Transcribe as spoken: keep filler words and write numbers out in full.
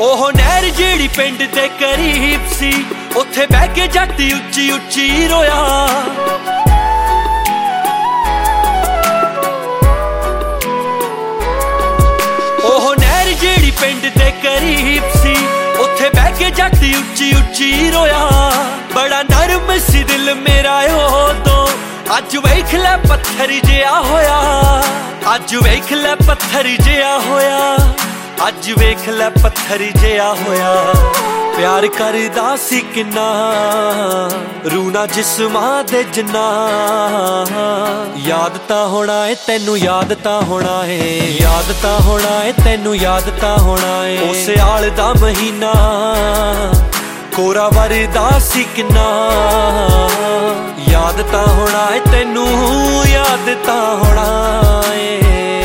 ਉਹ ਨਹਿਰ ਜਿਹੜੀ ਪਿੰਡ ਦੇ ਕਰੀਬ ਸੀ, ਉੱਥੇ ਬਹਿ ਕੇ ਜੱਟ ਉੱਚੀ ਉੱਚੀ ਰੋਇਆ। ਉਹ ਨਹਿਰ ਜਿਹੜੀ ਪਿੰਡ ਦੇ ਕਰੀਬ ਸੀ, ਉੱਥੇ ਬਹਿ ਕੇ ਜੱਟ ਉੱਚੀ ਉੱਚੀ ਰੋਇਆ। ਬੜਾ ਨਰਮ ਸੀ ਦਿਲ ਮੇਰਾ ਉਦੋਂ, ਅੱਜ ਵੇਖ ਲੈ ਪੱਥਰ ਜਿਹਾ ਹੋਇਆ। ਅੱਜ ਵੇਖ ਲੈ ਪੱਥਰ ਜਿਹਾ ਹੋਇਆ, ਅੱਜ ਵੇਖ ਲੈ ਪੱਥਰ ਜਿਹਾ ਹੋਇਆ। ਪਿਆਰ ਕਰਦਾ ਸੀ ਕਿੰਨਾ, ਰੂਣਾ ਜਿਸਮਾਂ ਦੇ ਜਿੰਨਾ। ਯਾਦ ਤਾਂ ਹੋਣਾ ਏ ਤੈਨੂੰ, ਯਾਦ ਤਾਂ ਹੋਣਾ ਏ, ਯਾਦ ਤਾਂ ਹੋਣਾ ਏ ਤੈਨੂੰ, ਯਾਦ ਤਾਂ ਹੋਣਾ ਏ। ਉਹ ਸਿਆਲ ਦਾ ਮਹੀਨਾ ਕੋਰਾ ਵਰਦਾ ਸੀ ਕਿੰਨਾ। ਯਾਦ ਤਾਂ ਹੋਣਾ ਏ ਤੈਨੂੰ, ਯਾਦ ਤਾਂ ਹੋਣਾ ਏ।